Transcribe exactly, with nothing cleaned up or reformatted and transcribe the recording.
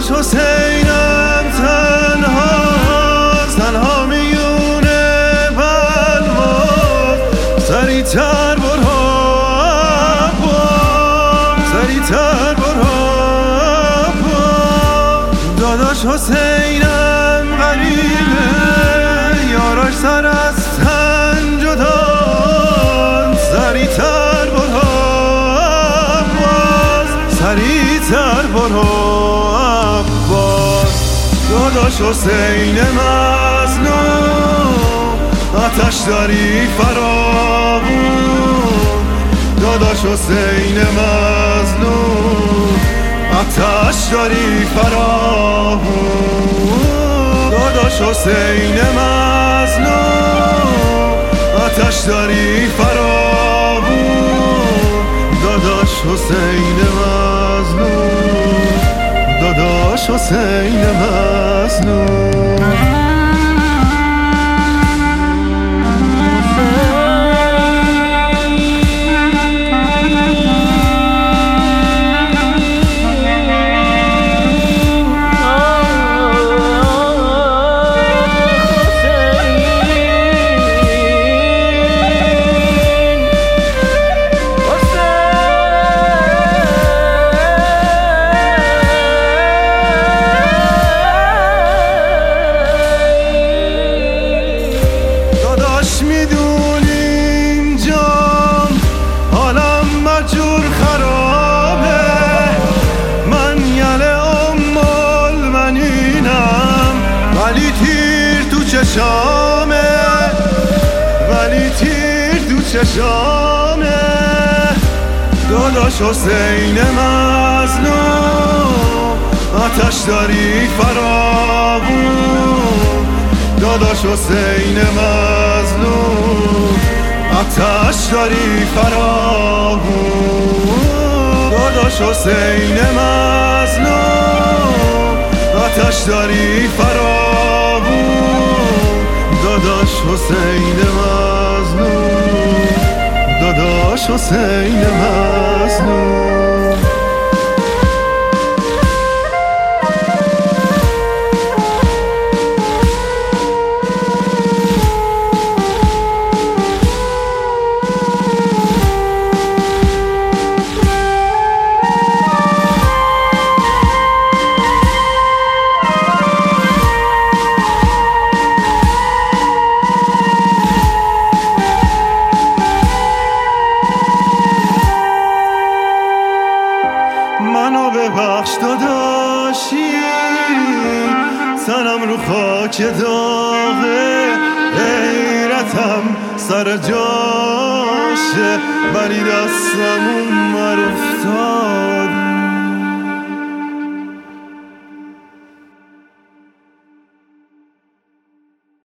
داداش حسینم تنهاست، تنها میونه بلوا. سریعتر برو عباس، سریعتر برو عباس. داداش حسینم غریبه، یاراش سر از تن جدان. سریعتر برو عباس، سریعتر برو عباس. داداش حسین مظلوم، آتش داری فراوون. داداش حسین مظلوم، آتش داری فراوون. داداش حسین مظلوم، آتش داری فراوون. داداش حسین مظلوم، داداش حسین مظلوم. میدونیم جام حالم مجور خرابه، من یله امال منینم، ولی تیر تو چشامه، ولی تیر تو چشامه. داداش حسین مظلوم، آتش داری فراوون. داداش حسین مظلوم، آتش داری فراوون. داداش حسین مظلوم، آتش داری فراوون. داداش حسین مظلوم، داداش حسین مظلوم. منو ببخش داداشی، تنم رو خاک داغه، غیرتم سر جاشه، ولی دستم اون افتاد.